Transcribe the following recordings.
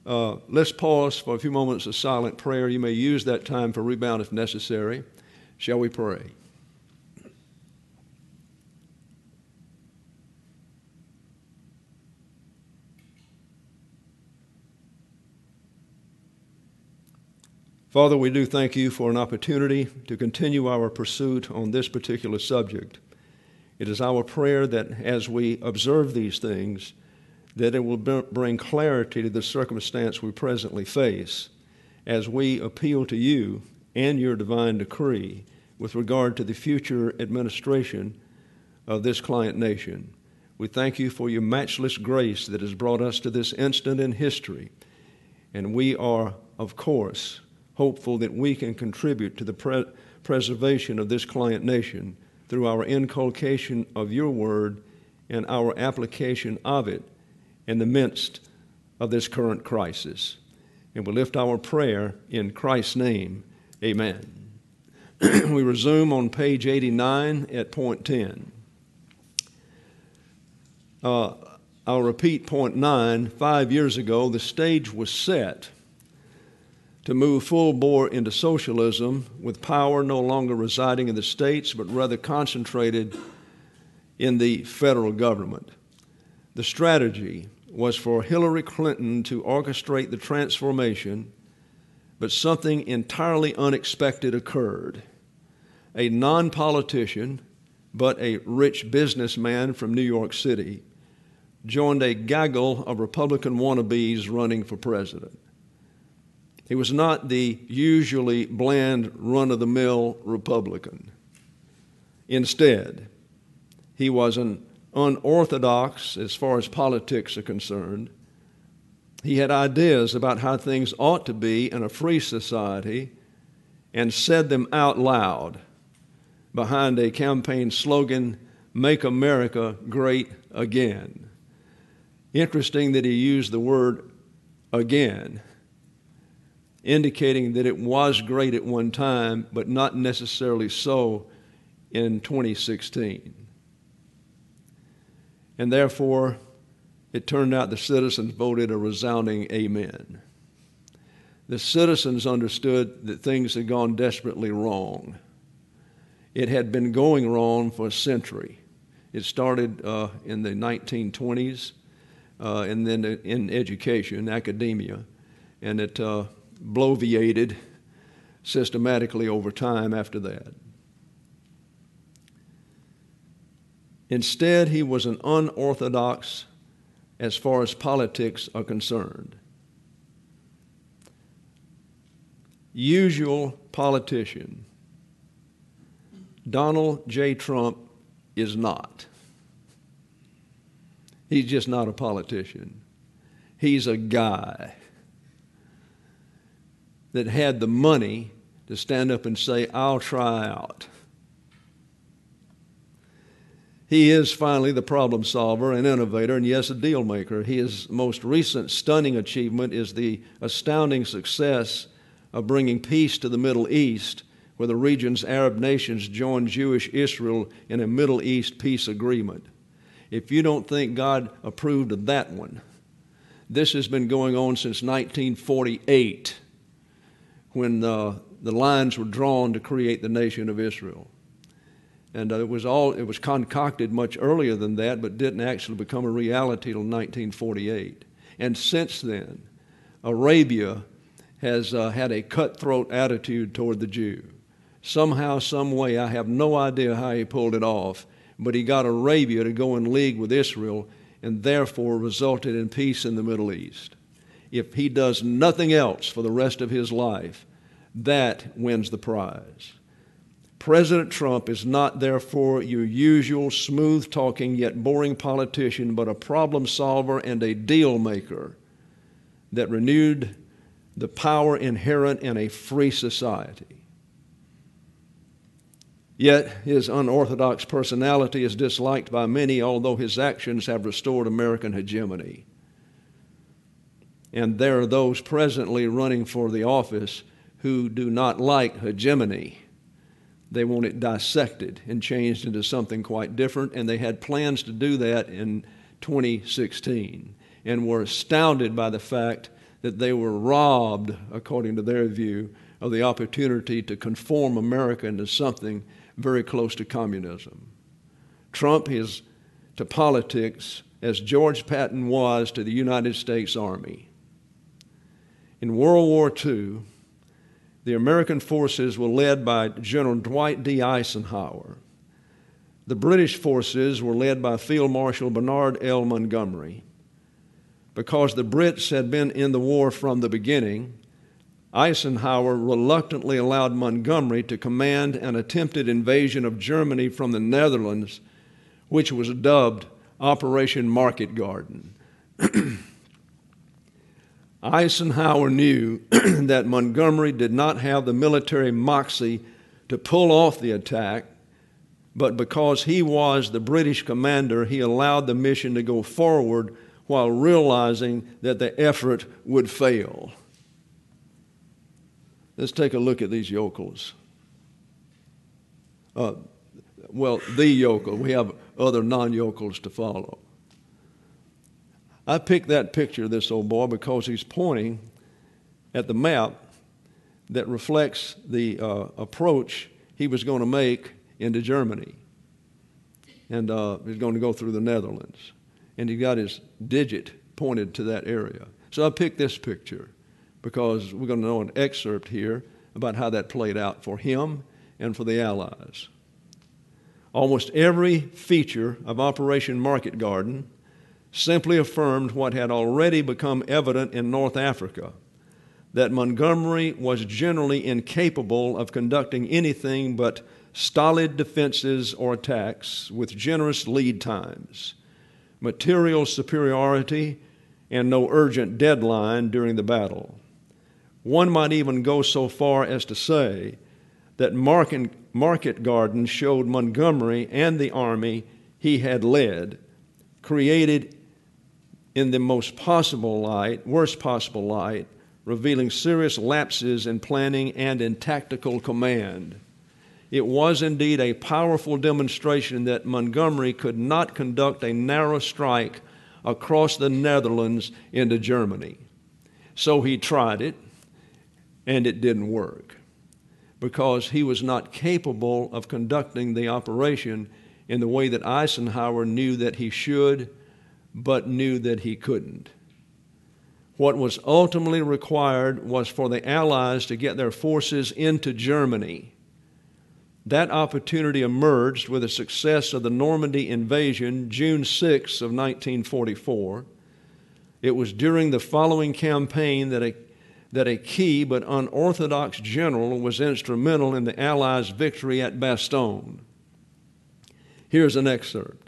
Let's pause for a few moments of silent prayer. You may use that time for rebound if necessary. Shall we pray? Father, we do thank you for an opportunity to continue our pursuit on this particular subject. It is our prayer that as we observe these things, that it will bring clarity to the circumstance we presently face as we appeal to you and your divine decree with regard to the future administration of this client nation. We thank you for your matchless grace that has brought us to this instant in history, and we are, of course, hopeful that we can contribute to the preservation of this client nation through our inculcation of your word and our application of it in the midst of this current crisis. And we lift our prayer in Christ's name. Amen. We resume on page 89 at point 10. I'll repeat point 9. 5 years ago, the stage was set to move full bore into socialism, with power no longer residing in the states, but rather concentrated in the federal government. The strategy was for Hillary Clinton to orchestrate the transformation, but something entirely unexpected occurred. A non-politician, but a rich businessman from New York City, joined a gaggle of Republican wannabes running for president. He was not the usually bland, run-of-the-mill Republican. Instead, he was an unorthodox as far as politics are concerned. He had ideas about how things ought to be in a free society and said them out loud behind a campaign slogan, "Make America Great Again." Interesting that he used the word again, indicating that it was great at one time, but not necessarily so in 2016. And therefore, it turned out the citizens voted a resounding amen. The citizens understood that things had gone desperately wrong. It had been going wrong for a century. It started in the 1920s, and then in education, academia, and it bloviated systematically over time after that. Instead, he was an unorthodox as far as politics are concerned. Usual politician. Donald J. Trump is not. He's just not a politician. He's a guy that had the money to stand up and say, "I'll try out." He is finally the problem solver, an innovator, and yes, a deal maker. His most recent stunning achievement is the astounding success of bringing peace to the Middle East, where the region's Arab nations joined Jewish Israel in a Middle East peace agreement. If you don't think God approved of that one, this has been going on since 1948. When the lines were drawn to create the nation of Israel. And it was concocted much earlier than that, but didn't actually become a reality until 1948. And since then, Arabia has had a cutthroat attitude toward the Jew. Somehow, some way, I have no idea how he pulled it off, but he got Arabia to go in league with Israel and therefore resulted in peace in the Middle East. If he does nothing else for the rest of his life, that wins the prize. President Trump is not, therefore, your usual smooth-talking yet boring politician, but a problem solver and a deal maker that renewed the power inherent in a free society. Yet his unorthodox personality is disliked by many, although his actions have restored American hegemony. And there are those presently running for the office who do not like hegemony. They want it dissected and changed into something quite different, and they had plans to do that in 2016 and were astounded by the fact that they were robbed, according to their view, of the opportunity to conform America into something very close to communism. Trump is to politics as George Patton was to the United States Army. In World War II, the American forces were led by General Dwight D. Eisenhower. The British forces were led by Field Marshal Bernard L. Montgomery. Because the Brits had been in the war from the beginning, Eisenhower reluctantly allowed Montgomery to command an attempted invasion of Germany from the Netherlands, which was dubbed Operation Market Garden. Eisenhower knew that Montgomery did not have the military moxie to pull off the attack, but because he was the British commander, he allowed the mission to go forward while realizing that the effort would fail. Let's take a look at these yokels. The yokel. We have other non-yokels to follow. I picked that picture of this old boy because he's pointing at the map that reflects the approach he was going to make into Germany. And he's going to go through the Netherlands. And he got his digit pointed to that area. So I picked this picture because we're going to know an excerpt here about how that played out for him and for the Allies. Almost every feature of Operation Market Garden simply affirmed what had already become evident in North Africa, that Montgomery was generally incapable of conducting anything but stolid defenses or attacks with generous lead times, material superiority, and no urgent deadline during the battle. One might even go so far as to say that Market Garden showed Montgomery and the army he had led, created in the worst possible light, revealing serious lapses in planning and in tactical command. It was indeed a powerful demonstration that Montgomery could not conduct a narrow strike across the Netherlands into Germany. So he tried it, and it didn't work because he was not capable of conducting the operation in the way that Eisenhower knew that he should, but knew that he couldn't. What was ultimately required was for the Allies to get their forces into Germany. That opportunity emerged with the success of the Normandy invasion, June 6 of 1944. It was during the following campaign that a key but unorthodox general was instrumental in the Allies' victory at Bastogne. Here's an excerpt.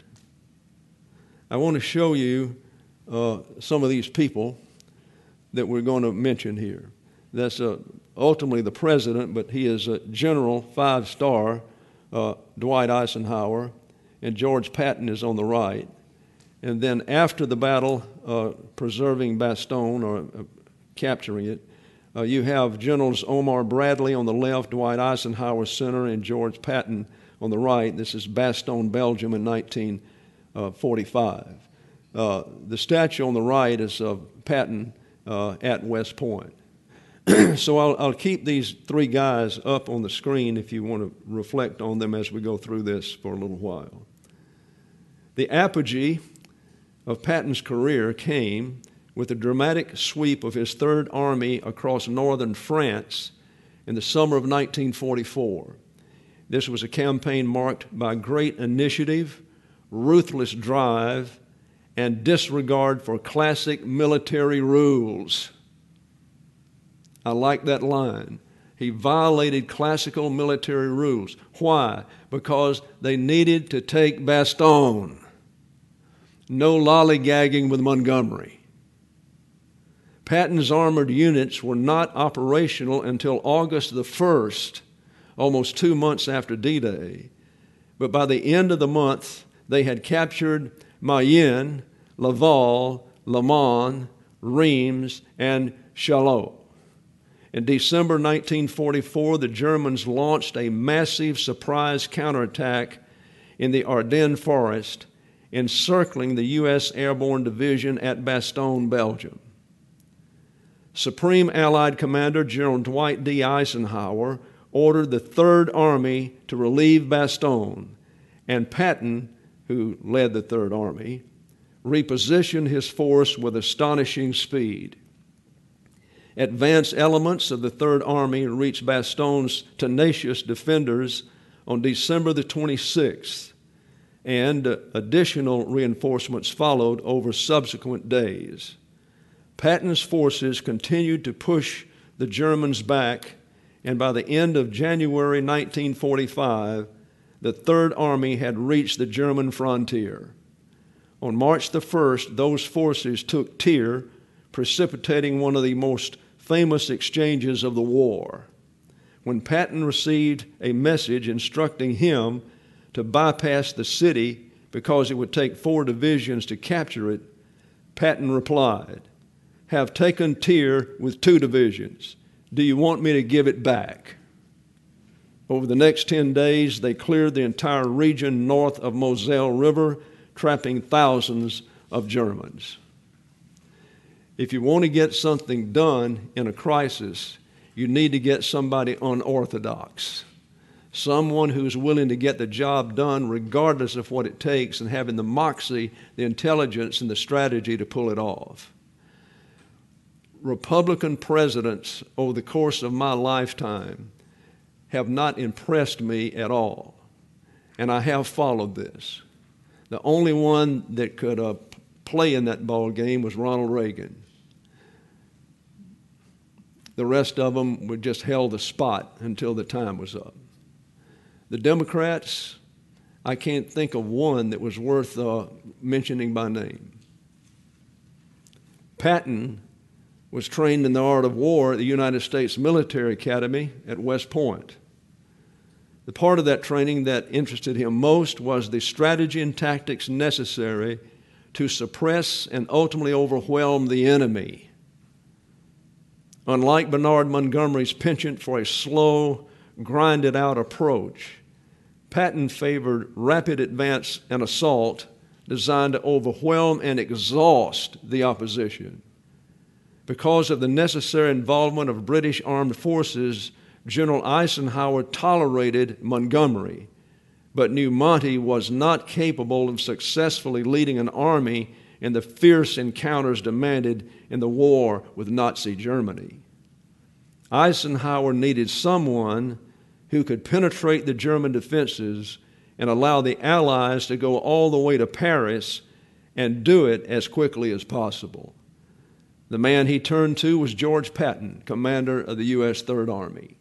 I want to show you some of these people that we're going to mention here. That's ultimately the president, but he is a General 5-star, Dwight Eisenhower, and George Patton is on the right. And then after the battle, preserving Bastogne or capturing it, you have Generals Omar Bradley on the left, Dwight Eisenhower center, and George Patton on the right. This is Bastogne, Belgium in 1945. The statue on the right is of Patton at West Point. So I'll keep these three guys up on the screen if you want to reflect on them as we go through this for a little while. The apogee of Patton's career came with the dramatic sweep of his Third Army across northern France in the summer of 1944. This was a campaign marked by great initiative, ruthless drive, and disregard for classic military rules. I like that line. He violated classical military rules. Why? Because they needed to take Bastogne. No lollygagging with Montgomery. Patton's armored units were not operational until August the 1st, almost 2 months after D-Day. But by the end of the month, they had captured Mayenne, Laval, Le Mans, Reims, and Chaillot. In December 1944, the Germans launched a massive surprise counterattack in the Ardennes forest, encircling the U.S. Airborne Division at Bastogne, Belgium. Supreme Allied Commander General Dwight D. Eisenhower ordered the Third Army to relieve Bastogne, and Patton, who led the Third Army, repositioned his force with astonishing speed. Advanced elements of the Third Army reached Bastogne's tenacious defenders on December the 26th, and additional reinforcements followed over subsequent days. Patton's forces continued to push the Germans back, and by the end of January 1945, the Third Army had reached the German frontier. On March the 1st, those forces took Thiers, precipitating one of the most famous exchanges of the war. When Patton received a message instructing him to bypass the city because it would take 4 divisions to capture it, Patton replied, "Have taken Thiers with 2 divisions. Do you want me to give it back?" Over the next 10 days, they cleared the entire region north of Moselle River, trapping thousands of Germans. If you want to get something done in a crisis, you need to get somebody unorthodox, someone who's willing to get the job done regardless of what it takes and having the moxie, the intelligence, and the strategy to pull it off. Republican presidents over the course of my lifetime have not impressed me at all, and I have followed this. The only one that could play in that ball game was Ronald Reagan. The rest of them were just held the spot until the time was up. The Democrats, I can't think of one that was worth mentioning by name. Patton was trained in the art of war at the United States Military Academy at West Point. The part of that training that interested him most was the strategy and tactics necessary to suppress and ultimately overwhelm the enemy. Unlike Bernard Montgomery's penchant for a slow, grinded-out approach, Patton favored rapid advance and assault designed to overwhelm and exhaust the opposition. Because of the necessary involvement of British armed forces, General Eisenhower tolerated Montgomery, but knew Monty was not capable of successfully leading an army in the fierce encounters demanded in the war with Nazi Germany. Eisenhower needed someone who could penetrate the German defenses and allow the Allies to go all the way to Paris and do it as quickly as possible. The man he turned to was George Patton, commander of the U.S. Third Army.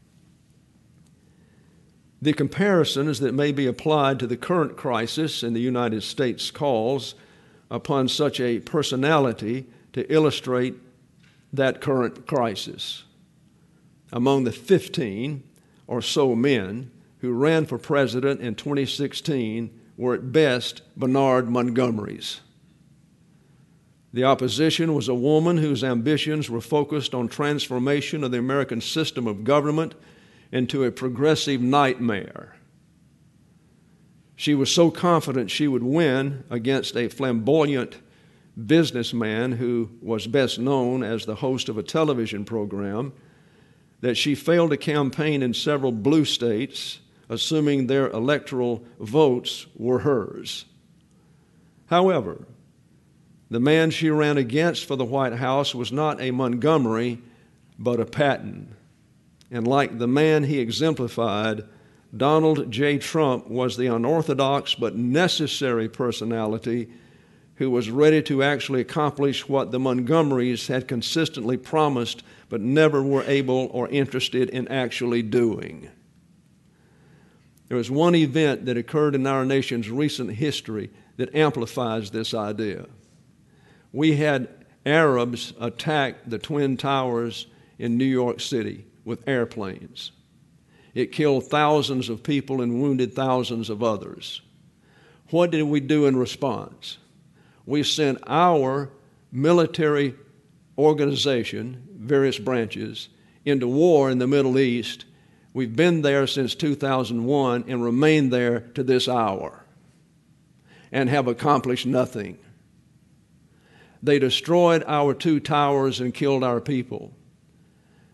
The comparisons that may be applied to the current crisis in the United States calls upon such a personality to illustrate that current crisis. Among the 15 or so men who ran for president in 2016 were at best Bernard Montgomerys. The opposition was a woman whose ambitions were focused on transformation of the American system of government into a progressive nightmare. She was so confident she would win against a flamboyant businessman who was best known as the host of a television program that she failed to campaign in several blue states, assuming their electoral votes were hers. However, the man she ran against for the White House was not a Montgomery, but a Patton. And like the man he exemplified, Donald J. Trump was the unorthodox but necessary personality who was ready to actually accomplish what the Montgomerys had consistently promised but never were able or interested in actually doing. There was one event that occurred in our nation's recent history that amplifies this idea. We had Arabs attack the Twin Towers in New York City with airplanes. It killed thousands of people and wounded thousands of others. What did we do in response? We sent our military organization, various branches, into war in the Middle East. We've been there since 2001 and remain there to this hour and have accomplished nothing. They destroyed our 2 towers and killed our people.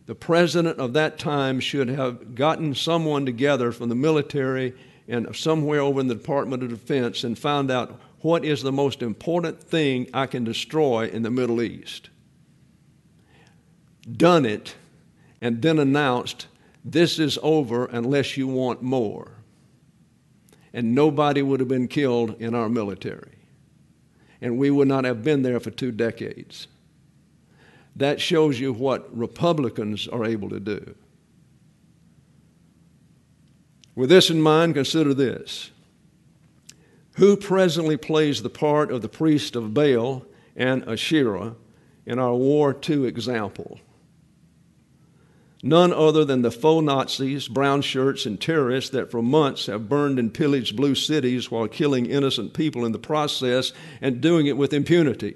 The president of that time should have gotten someone together from the military and somewhere over in the Department of Defense and found out what is the most important thing I can destroy in the Middle East. Done it, and then announced, this is over unless you want more. And nobody would have been killed in our military. And we would not have been there for 2 decades. That shows you what Republicans are able to do. With this in mind, consider this. Who presently plays the part of the priest of Baal and Asherah in our War II example? None other than the faux Nazis, brown shirts, and terrorists that for months have burned and pillaged blue cities while killing innocent people in the process and doing it with impunity.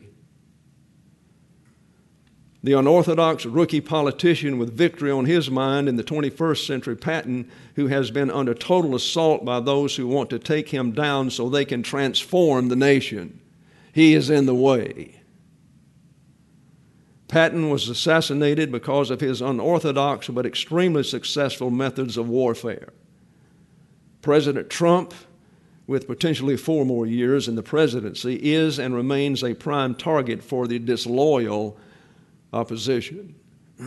The unorthodox rookie politician with victory on his mind in the 21st century, Patton, who has been under total assault by those who want to take him down so they can transform the nation. He is in the way. Patton was assassinated because of his unorthodox but extremely successful methods of warfare. President Trump, with potentially 4 more years in the presidency, is and remains a prime target for the disloyal opposition.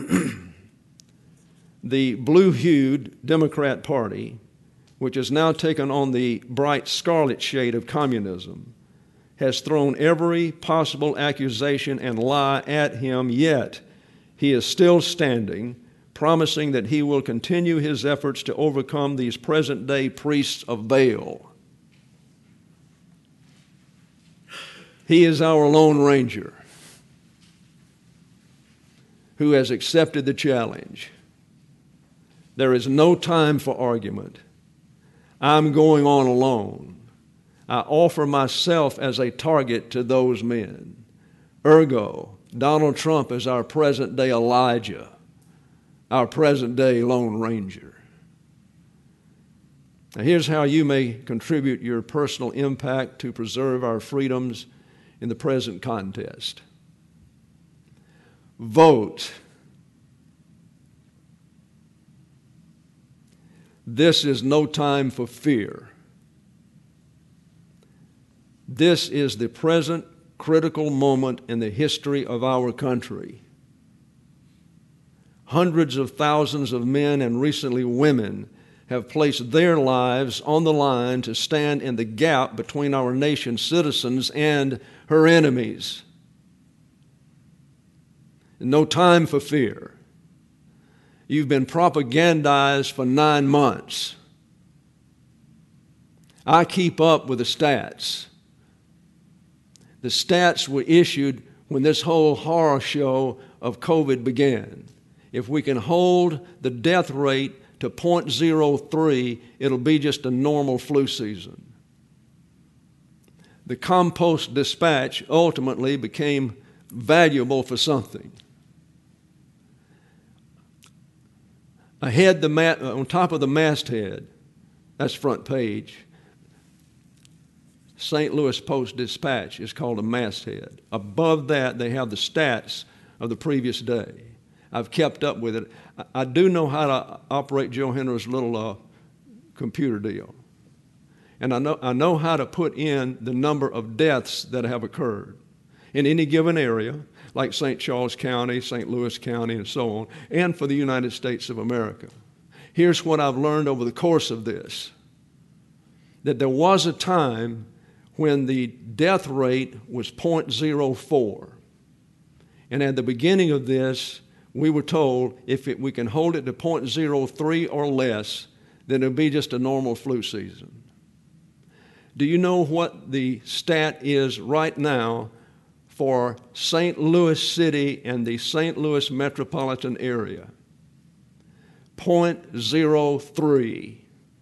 The blue-hued Democrat Party, which has now taken on the bright scarlet shade of communism, has thrown every possible accusation and lie at him, yet he is still standing, promising that he will continue his efforts to overcome these present-day priests of Baal. He is our Lone Ranger who has accepted the challenge. There is no time for argument. I'm going on alone. I offer myself as a target to those men. Ergo, Donald Trump is our present-day Elijah, our present-day Lone Ranger. Now, here's how you may contribute your personal impact to preserve our freedoms in the present contest. Vote. This is no time for fear. This is the present critical moment in the history of our country. Hundreds of thousands of men and recently women have placed their lives on the line to stand in the gap between our nation's citizens and her enemies. No time for fear. You've been propagandized for 9 months. I keep up with the stats. The stats were issued when this whole horror show of COVID began. If we can hold the death rate to 0.03, it'll be just a normal flu season. The Compost Dispatch ultimately became valuable for something. On top of the masthead, that's front page, St. Louis Post-Dispatch is called a masthead. Above that, they have the stats of the previous day. I've kept up with it. I do know how to operate Joe Henry's little computer deal. And I know how to put in the number of deaths that have occurred in any given area, like St. Charles County, St. Louis County, and so on, and for the United States of America. Here's what I've learned over the course of this, that there was a time when the death rate was 0.04. And at the beginning of this, we were told if we can hold it to 0.03 or less, then it'll be just a normal flu season. Do you know what the stat is right now for St. Louis City and the St. Louis metropolitan area? 0.03.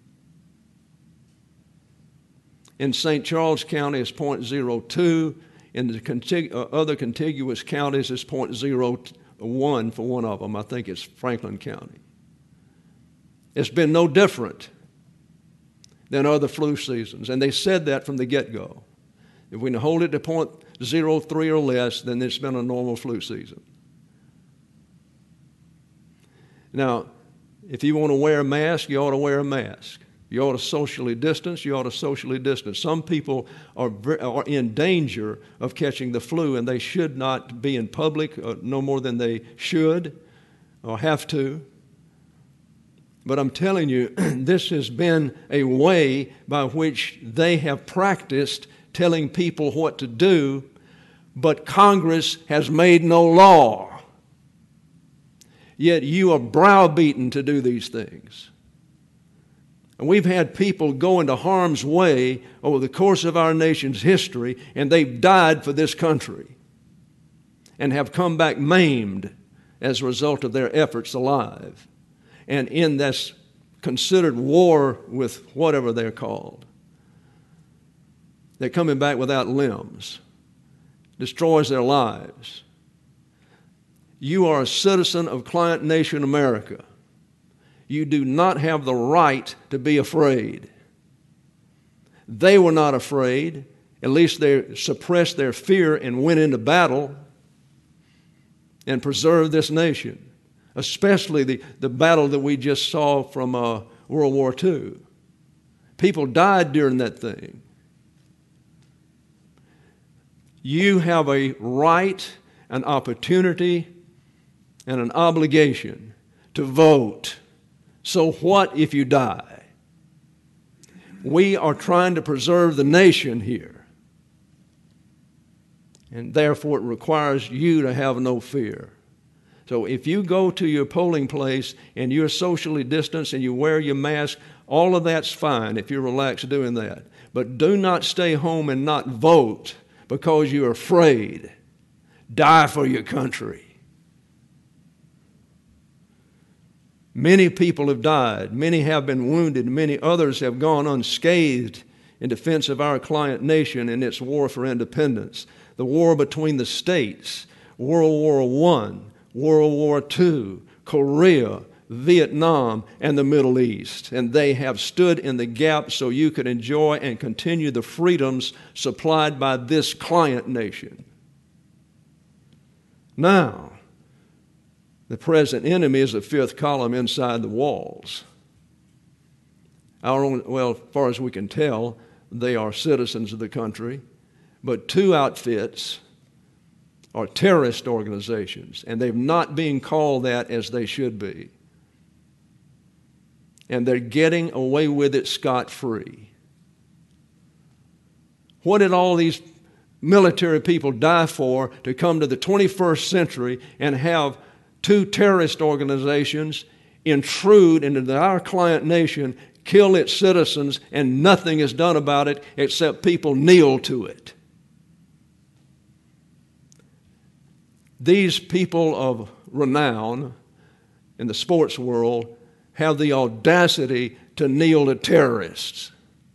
In St. Charles County, it's 0.02. In the other contiguous counties, it's 0.01 for one of them. I think it's Franklin County. It's been no different than other flu seasons. And they said that from the get-go. If we can hold it to 0.03 or less, then it's been a normal flu season. Now, if you want to wear a mask, you ought to wear a mask. You ought to socially distance, you ought to socially distance. Some people are in danger of catching the flu, and they should not be in public no more than they should or have to. But I'm telling you, this has been a way by which they have practiced telling people what to do, but Congress has made no law. Yet you are browbeaten to do these things. And we've had people go into harm's way over the course of our nation's history, and they've died for this country and have come back maimed as a result of their efforts alive. And in this considered war with whatever they're called, they're coming back without limbs, destroys their lives. You are a citizen of Client Nation America. You do not have the right to be afraid. They were not afraid. At least they suppressed their fear and went into battle and preserved this nation, especially the battle that we just saw from World War II. People died during that thing. You have a right, an opportunity, and an obligation to vote. So what if you die? We are trying to preserve the nation here. And therefore it requires you to have no fear. So if you go to your polling place and you're socially distanced and you wear your mask, all of that's fine if you're relaxed doing that. But do not stay home and not vote because you're afraid. Die for your country. Many people have died. Many have been wounded. Many others have gone unscathed in defense of our client nation in its war for independence. The war between the states, World War I, World War II, Korea, Vietnam, and the Middle East. And they have stood in the gap so you could enjoy and continue the freedoms supplied by this client nation. Now, the present enemy is the fifth column inside the walls. Well, as far as we can tell, they are citizens of the country, but two outfits are terrorist organizations, and they're not being called that as they should be. And they're getting away with it scot-free. What did all these military people die for to come to the 21st century and have two terrorist organizations intrude into our client nation, kill its citizens, and nothing is done about it except people kneel to it? These people of renown in the sports world have the audacity to kneel to terrorists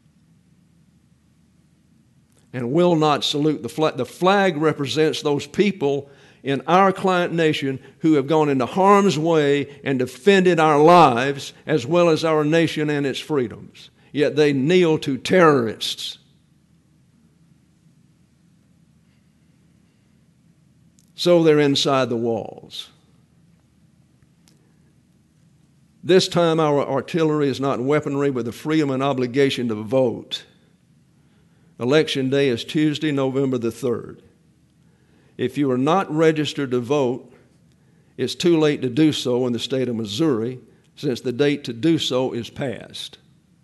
and will not salute the flag. The flag represents those people in our client nation who have gone into harm's way and defended our lives as well as our nation and its freedoms. Yet they kneel to terrorists. So they're inside the walls. This time our artillery is not weaponry with the freedom and obligation to vote. Election day is Tuesday, November the 3rd. If you are not registered to vote, it's too late to do so in the state of Missouri, since the date to do so is past.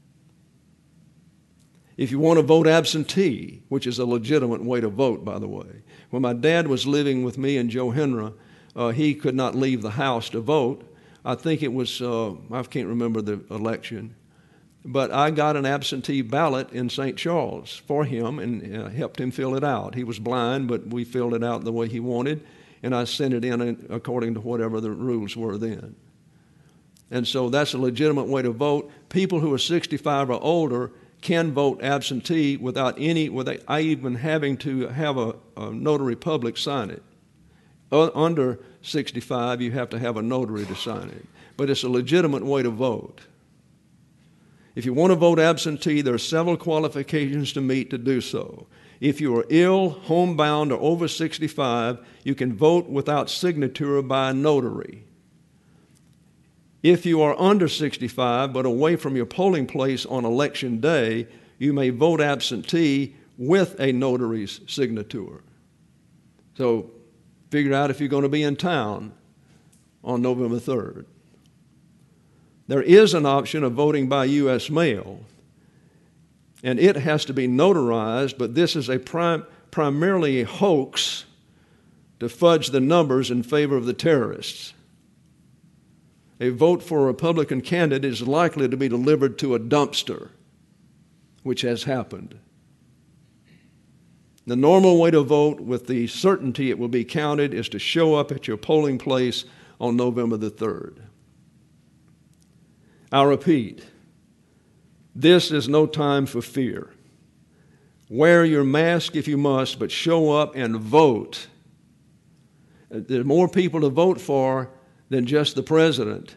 If you want to vote absentee, which is a legitimate way to vote, by the way. When my dad was living with me in Johanna, he could not leave the house to vote. I think it was, I can't remember the election, but I got an absentee ballot in St. Charles for him and helped him fill it out. He was blind, but we filled it out the way he wanted, and I sent it in according to whatever the rules were then. And so that's a legitimate way to vote. People who are 65 or older can vote absentee without even having to have a notary public sign it. Under 65, you have to have a notary to sign it. But it's a legitimate way to vote. If you want to vote absentee, there are several qualifications to meet to do so. If you are ill, homebound, or over 65, you can vote without signature by a notary. If you are under 65 but away from your polling place on election day, you may vote absentee with a notary's signature. So figure out if you're going to be in town on November 3rd. There is an option of voting by U.S. mail, and it has to be notarized, but this is primarily a hoax to fudge the numbers in favor of the terrorists. A vote for a Republican candidate is likely to be delivered to a dumpster, which has happened. The normal way to vote with the certainty it will be counted is to show up at your polling place on November the 3rd. I repeat, this is no time for fear. Wear your mask if you must, but show up and vote. There are more people to vote for than just the president.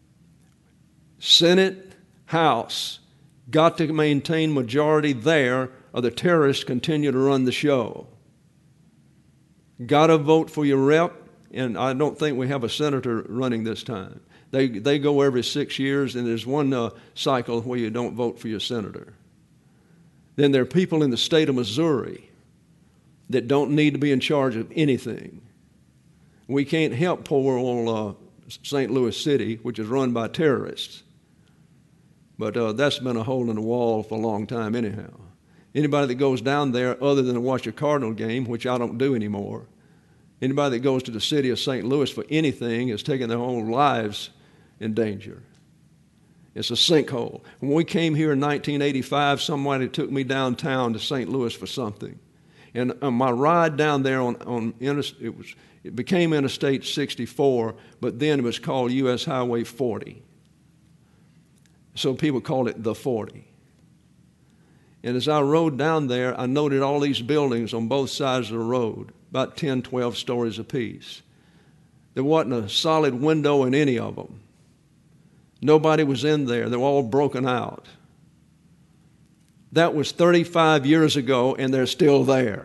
Senate, House, got to maintain majority there, or the terrorists continue to run the show. Got to vote for your rep, and I don't think we have a senator running this time. They go every 6 years, and there's one cycle where you don't vote for your senator. Then there are people in the state of Missouri that don't need to be in charge of anything. We can't help poor old St. Louis City, which is run by terrorists. But that's been a hole in the wall for a long time anyhow. Anybody that goes down there other than to watch a Cardinal game, which I don't do anymore, anybody that goes to the city of St. Louis for anything is taking their own lives in danger. It's a sinkhole. When we came here in 1985, somebody took me downtown to St. Louis for something. And on my ride down there it became Interstate 64, but then it was called U.S. Highway 40. So people called it the 40. And as I rode down there, I noted all these buildings on both sides of the road, about 10, 12 stories apiece. There wasn't a solid window in any of them. Nobody was in there. They were all broken out. That was 35 years ago, and they're still there.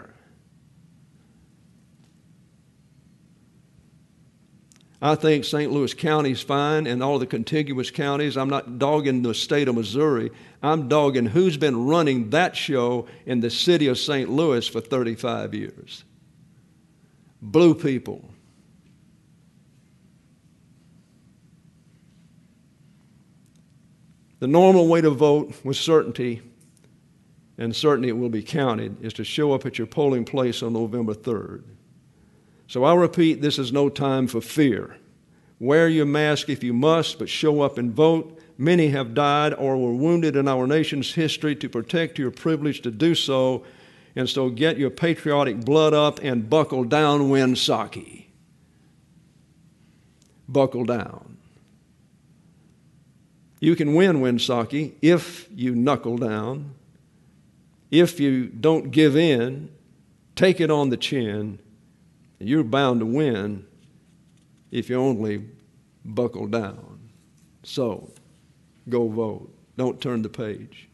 I think St. Louis County is fine and all the contiguous counties. I'm not dogging the state of Missouri. I'm dogging who's been running that show in the city of St. Louis for 35 years. Blue people. The normal way to vote with certainty, and certainty it will be counted, is to show up at your polling place on November 3rd. So I'll repeat, this is no time for fear. Wear your mask if you must, but show up and vote. Many have died or were wounded in our nation's history to protect your privilege to do so, and so get your patriotic blood up and buckle down, Winsocki. Buckle down. You can win, Winsocki, if you knuckle down, if you don't give in, take it on the chin. You're bound to win if you only buckle down. So, go vote. Don't turn the page.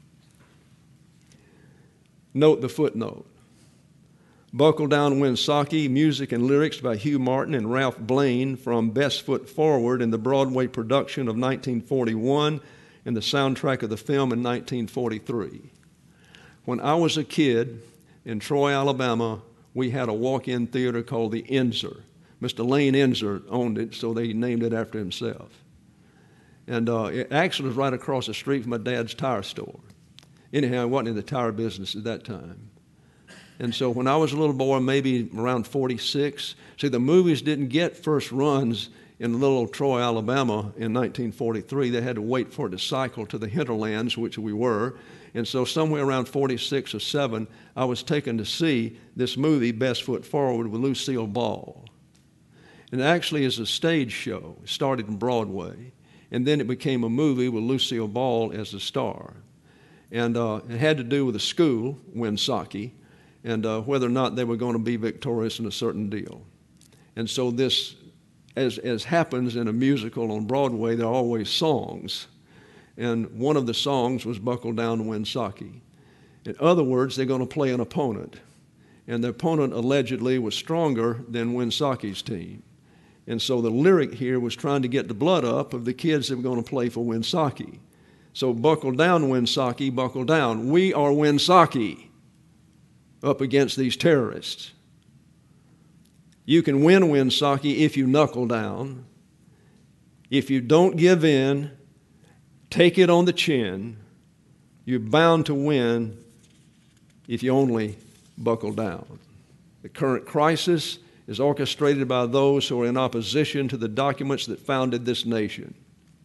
Note the footnote. Buckle Down, Winsocki, music and lyrics by Hugh Martin and Ralph Blaine from Best Foot Forward in the Broadway production of 1941 and the soundtrack of the film in 1943. When I was a kid in Troy, Alabama, we had a walk-in theater called the Enzer. Mr. Lane Enzer owned it, so they named it after himself. And it actually was right across the street from my dad's tire store. Anyhow, I wasn't in the tire business at that time. And so when I was a little boy, maybe around 46, see, the movies didn't get first runs in little Troy, Alabama in 1943. They had to wait for it to cycle to the hinterlands, which we were. And so somewhere around 46 or 7, I was taken to see this movie, Best Foot Forward, with Lucille Ball. And it actually is a stage show. It started in Broadway. And then it became a movie with Lucille Ball as the star. And it had to do with a school, Winsocki, and whether or not they were going to be victorious in a certain deal. And so this, as happens in a musical on Broadway, there are always songs. And one of the songs was Buckle Down, Winsocki. In other words, they're going to play an opponent. And the opponent allegedly was stronger than Winsocki's team. And so the lyric here was trying to get the blood up of the kids that were going to play for Winsaki. So buckle down, Winsaki, buckle down. We are Winsaki up against these terrorists. You can win, Winsaki, if you knuckle down. If you don't give in, take it on the chin, you're bound to win if you only buckle down. The current crisis is orchestrated by those who are in opposition to the documents that founded this nation.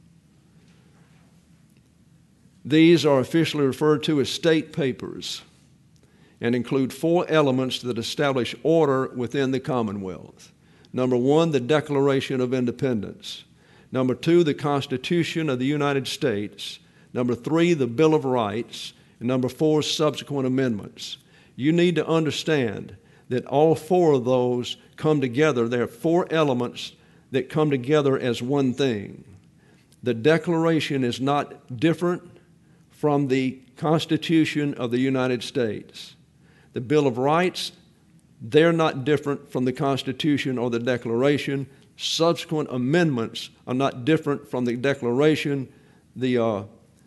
These are officially referred to as state papers and include 4 elements that establish order within the Commonwealth. Number 1, the Declaration of Independence. Number 2, the Constitution of the United States. Number 3, the Bill of Rights. And number 4, subsequent amendments. You need to understand that all 4 of those come together. There are 4 elements that come together as one thing. The Declaration is not different from the Constitution of the United States. The Bill of Rights, they're not different from the Constitution or the Declaration. Subsequent amendments are not different from the Declaration, the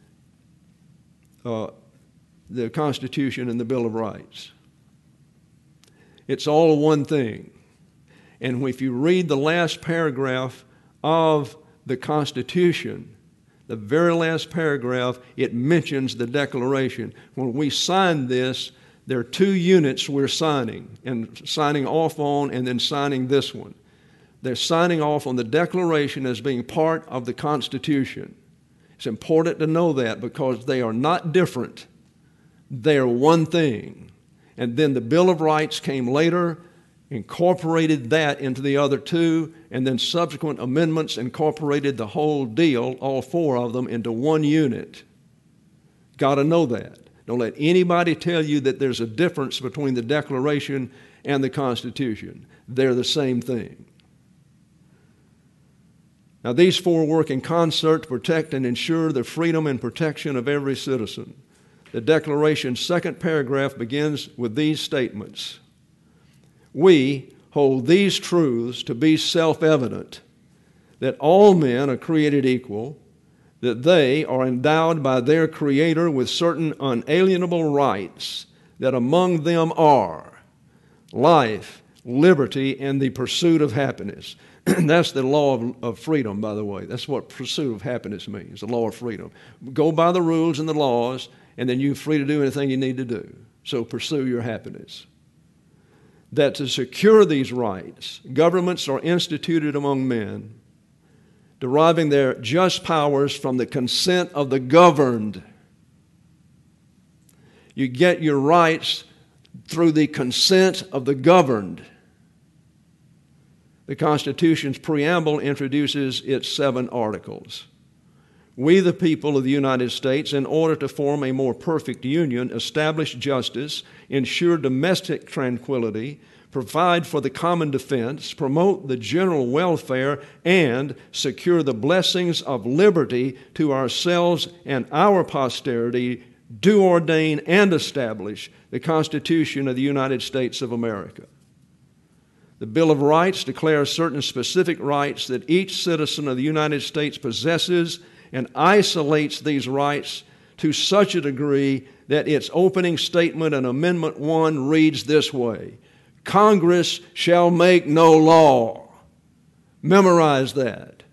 Constitution, and the Bill of Rights. It's all one thing. And if you read the last paragraph of the Constitution, the very last paragraph, it mentions the Declaration. When we sign this, there are 2 units we're signing, and signing off on, and then signing this one. They're signing off on the Declaration as being part of the Constitution. It's important to know that because they are not different. They are one thing. And then the Bill of Rights came later, incorporated that into the other 2, and then subsequent amendments incorporated the whole deal, all 4 of them, into one unit. Got to know that. Don't let anybody tell you that there's a difference between the Declaration and the Constitution. They're the same thing. Now, these 4 work in concert to protect and ensure the freedom and protection of every citizen. The Declaration's 2nd paragraph begins with these statements. We hold these truths to be self-evident, that all men are created equal, that they are endowed by their Creator with certain unalienable rights, that among them are life, liberty, and the pursuit of happiness. That's the law of freedom, by the way. That's what pursuit of happiness means, the law of freedom. Go by the rules and the laws, and then you're free to do anything you need to do. So pursue your happiness. That to secure these rights, governments are instituted among men, deriving their just powers from the consent of the governed. You get your rights through the consent of the governed. The Constitution's preamble introduces its 7 articles. We, the people of the United States, in order to form a more perfect union, establish justice, ensure domestic tranquility, provide for the common defense, promote the general welfare, and secure the blessings of liberty to ourselves and our posterity, do ordain and establish the Constitution of the United States of America. The Bill of Rights declares certain specific rights that each citizen of the United States possesses and isolates these rights to such a degree that its opening statement in Amendment 1 reads this way: Congress shall make no law. Memorize that.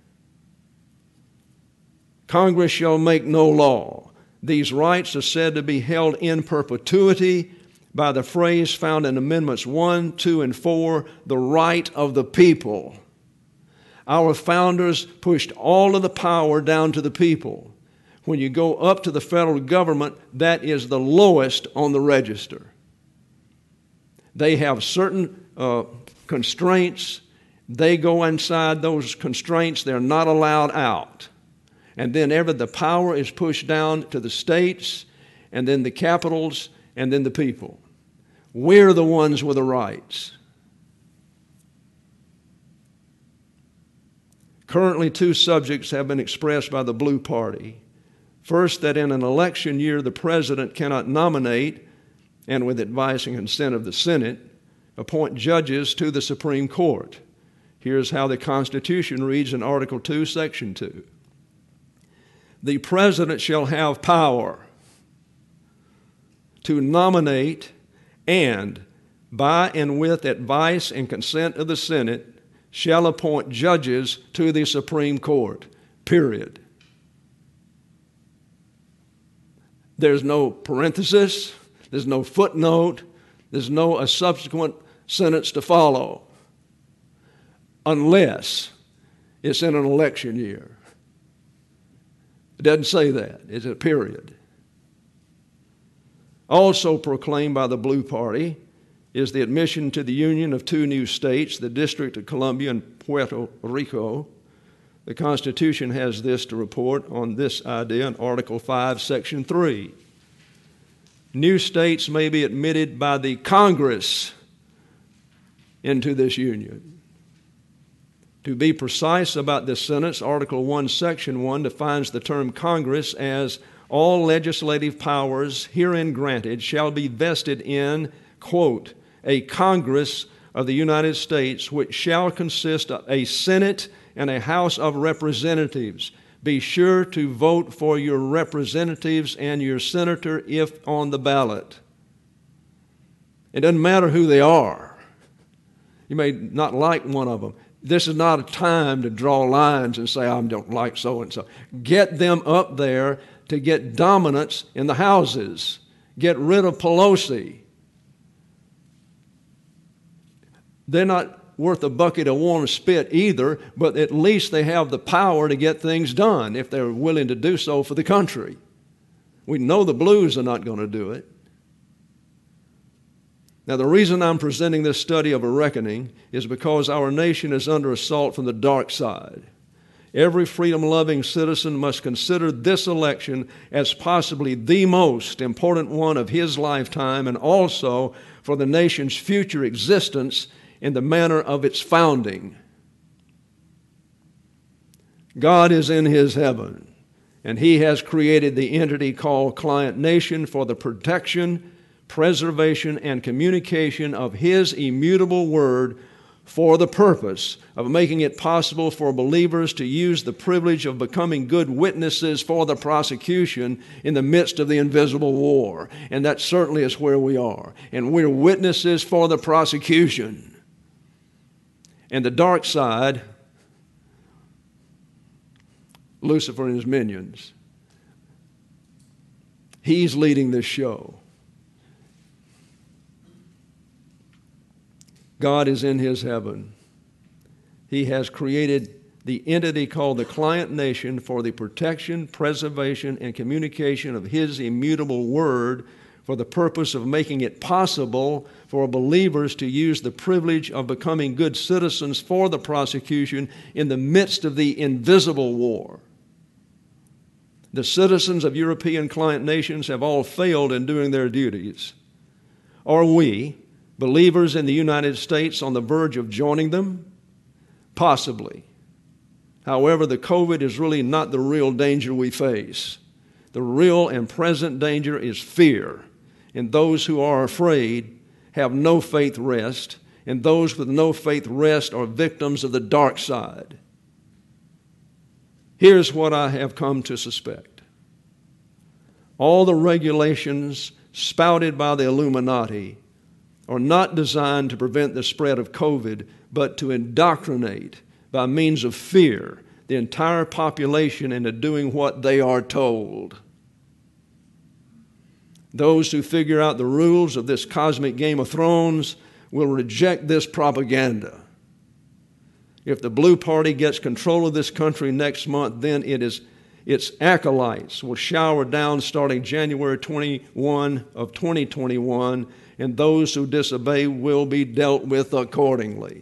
Congress shall make no law. These rights are said to be held in perpetuity by the phrase found in Amendments 1, 2, and 4, the right of the people. Our founders pushed all of the power down to the people. When you go up to the federal government, that is the lowest on the register. They have certain constraints. They go inside those constraints. They're not allowed out. And then the power is pushed down to the states, and then the capitals, and then the people. We're the ones with the rights. Currently, 2 subjects have been expressed by the Blue Party. First, that in an election year, the president cannot nominate, and with advice and consent of the Senate, appoint judges to the Supreme Court. Here's how the Constitution reads in Article 2, Section 2. The President shall have power to nominate and, by and with advice and consent of the Senate, shall appoint judges to the Supreme Court, period. There's no parenthesis, there's no footnote, there's no a subsequent sentence to follow, unless it's in an election year. It doesn't say that, it's a period. Also proclaimed by the Blue Party is the admission to the Union of two new states, the District of Columbia and Puerto Rico. The Constitution has this to report on this idea in Article 5, Section 3. New states may be admitted by the Congress into this union. To be precise about this sentence, Article 1, Section 1 defines the term Congress as all legislative powers herein granted shall be vested in, quote, a Congress of the United States, which shall consist of a Senate and a House of Representatives. Be sure to vote for your representatives and your senator if on the ballot. It doesn't matter who they are. You may not like one of them. This is not a time to draw lines and say, I don't like so-and-so. Get them up there to get dominance in the houses. Get rid of Pelosi. They're not worth a bucket of warm spit either, but at least they have the power to get things done if they're willing to do so for the country. We know the blues are not going to do it. Now, the reason I'm presenting this study of a reckoning is because our nation is under assault from the dark side. Every freedom-loving citizen must consider this election as possibly the most important one of his lifetime and also for the nation's future existence in the manner of its founding. God is in His heaven, and He has created the entity called Client Nation for the protection, preservation, and communication of His immutable Word for the purpose of making it possible for believers to use the privilege of becoming good witnesses for the prosecution in the midst of the invisible war. And that certainly is where we are. And we're witnesses for the prosecution. And the dark side, Lucifer and his minions, he's leading this show. God is in His heaven. He has created the entity called the Client Nation for the protection, preservation, and communication of His immutable Word for the purpose of making it possible for believers to use the privilege of becoming good citizens for the prosecution in the midst of the invisible war. The citizens of European client nations have all failed in doing their duties. Are we, believers in the United States, on the verge of joining them? Possibly. However, the COVID is really not the real danger we face. The real and present danger is fear. And those who are afraid have no faith rest, and those with no faith rest are victims of the dark side. Here's what I have come to suspect. All the regulations spouted by the Illuminati are not designed to prevent the spread of COVID, but to indoctrinate by means of fear the entire population into doing what they are told. Those who figure out the rules of this cosmic Game of Thrones will reject this propaganda. If the Blue Party gets control of this country next month, then its acolytes will shower down starting January 21 of 2021, and those who disobey will be dealt with accordingly.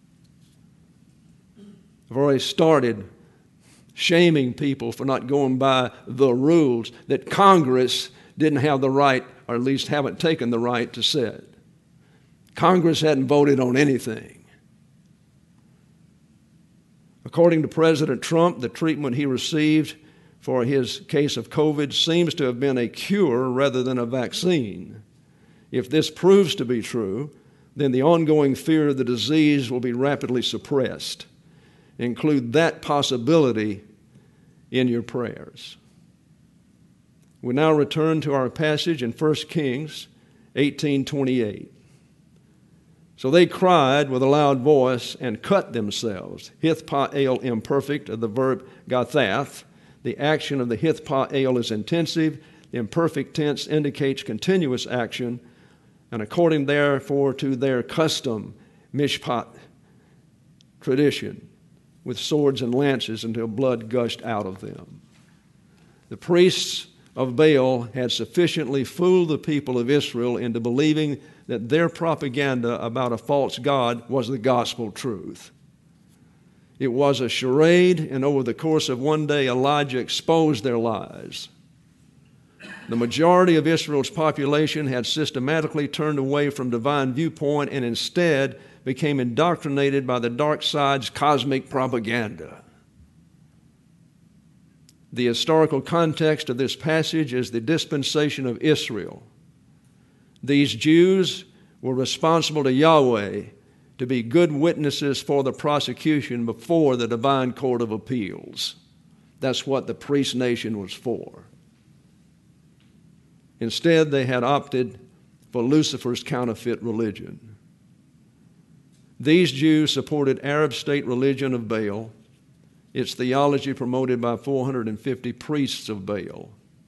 I've already started shaming people for not going by the rules that Congress didn't have the right, or at least haven't taken the right to set. Congress hadn't voted on anything. According to President Trump, the treatment he received for his case of COVID seems to have been a cure rather than a vaccine. If this proves to be true, then the ongoing fear of the disease will be rapidly suppressed. Include that possibility in your prayers. We now return to our passage in 1 Kings 18:28. So they cried with a loud voice and cut themselves. Hith-pa-el imperfect of the verb gathath. The action of the hith-pa-el is intensive. The imperfect tense indicates continuous action. And according therefore to their custom, mishpat, tradition, with swords and lances until blood gushed out of them. The priests of Baal had sufficiently fooled the people of Israel into believing that their propaganda about a false god was the gospel truth. It was a charade, and over the course of one day, Elijah exposed their lies. The majority of Israel's population had systematically turned away from divine viewpoint and instead became indoctrinated by the dark side's cosmic propaganda. The historical context of this passage is the dispensation of Israel. These Jews were responsible to Yahweh to be good witnesses for the prosecution before the divine court of appeals. That's what the priest nation was for. Instead, they had opted for Lucifer's counterfeit religion. These Jews supported Arab state religion of Baal, its theology promoted by 450 priests of Baal.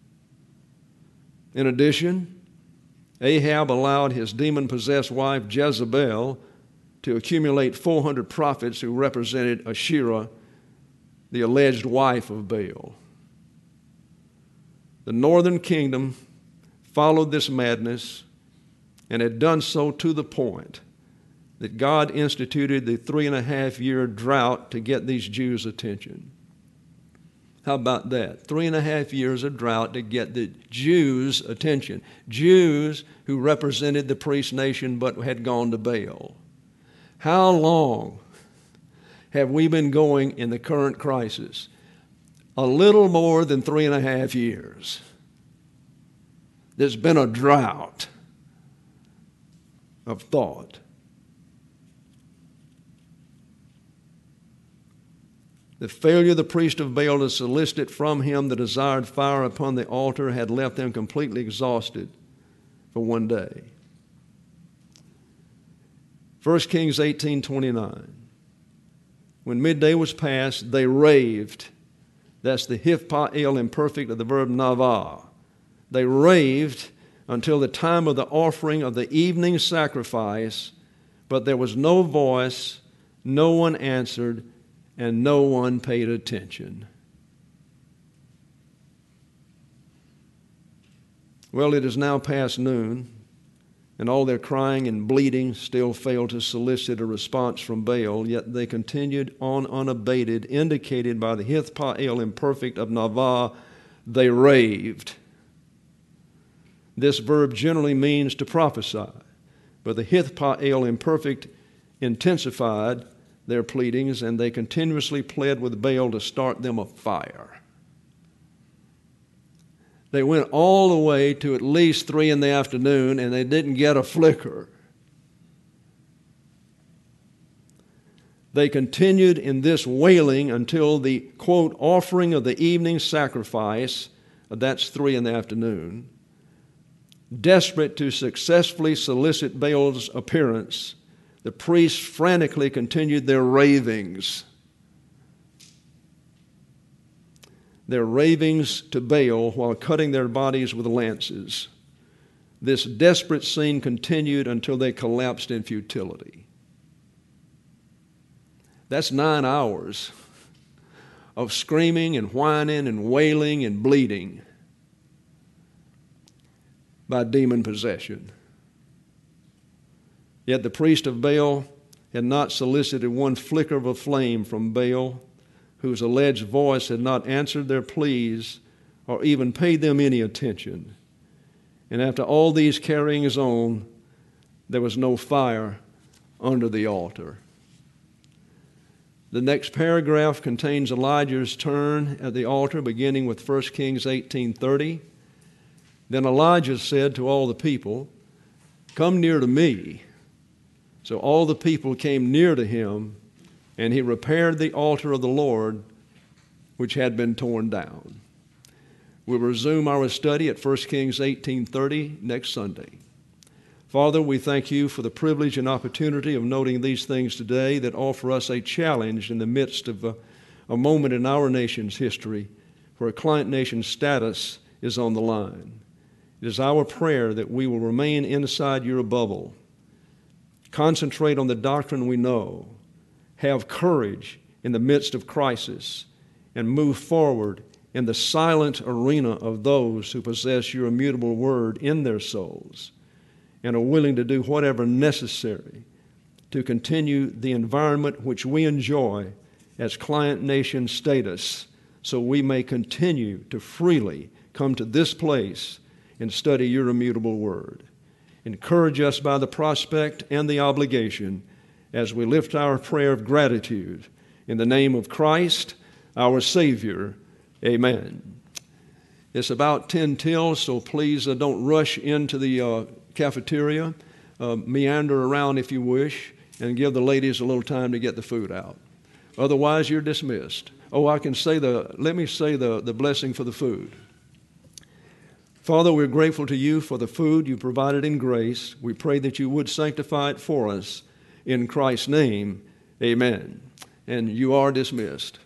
In addition, Ahab allowed his demon-possessed wife Jezebel to accumulate 400 prophets who represented Asherah, the alleged wife of Baal. The northern kingdom followed this madness and had done so to the point that God instituted the 3.5-year drought to get these Jews' attention. How about that? 3.5 years of drought to get the Jews' attention. Jews who represented the priest nation but had gone to Baal. How long have we been going in the current crisis? A little more than 3.5 years. There's been a drought of thought. The failure of the priest of Baal to solicit from him the desired fire upon the altar had left them completely exhausted for one day. 1 Kings 18:29. When midday was past, they raved. That's the hith-pa-el imperfect of the verb navah. They raved until the time of the offering of the evening sacrifice, but there was no voice, no one answered, and no one paid attention. Well, it is now past noon, and all their crying and bleating still failed to solicit a response from Baal, yet they continued on unabated, indicated by the hith-pa-el imperfect of navah, they raved. This verb generally means to prophesy, but the hith-pa-el imperfect intensified their pleadings, and they continuously pled with Baal to start them a fire. They went all the way to at least 3 in the afternoon, and they didn't get a flicker. They continued in this wailing until the, quote, offering of the evening sacrifice, that's 3 in the afternoon, desperate to successfully solicit Baal's appearance. The priests frantically continued their ravings. Their ravings to Baal while cutting their bodies with lances. This desperate scene continued until they collapsed in futility. That's 9 hours of screaming and whining and wailing and bleeding by demon possession. Yet the priest of Baal had not solicited one flicker of a flame from Baal, whose alleged voice had not answered their pleas or even paid them any attention. And after all these carryings on, there was no fire under the altar. The next paragraph contains Elijah's turn at the altar, beginning with 1 Kings 18:30. Then Elijah said to all the people, "Come near to me." So all the people came near to him, and he repaired the altar of the Lord, which had been torn down. We'll resume our study at 1 Kings 18:30 next Sunday. Father, we thank you for the privilege and opportunity of noting these things today that offer us a challenge in the midst of a moment in our nation's history where a client nation status is on the line. It is our prayer that we will remain inside your bubble, concentrate on the doctrine we know, have courage in the midst of crisis, and move forward in the silent arena of those who possess your immutable word in their souls and are willing to do whatever necessary to continue the environment which we enjoy as client nation status, so we may continue to freely come to this place and study your immutable word. Encourage us by the prospect and the obligation as we lift our prayer of gratitude in the name of Christ, our Savior. Amen. It's about 10 till, so please don't rush into the cafeteria. Meander around if you wish, and give the ladies a little time to get the food out. Otherwise, you're dismissed. Oh, let me say the blessing for the food. Father, we're grateful to you for the food you provided in grace. We pray that you would sanctify it for us. In Christ's name, amen. And you are dismissed.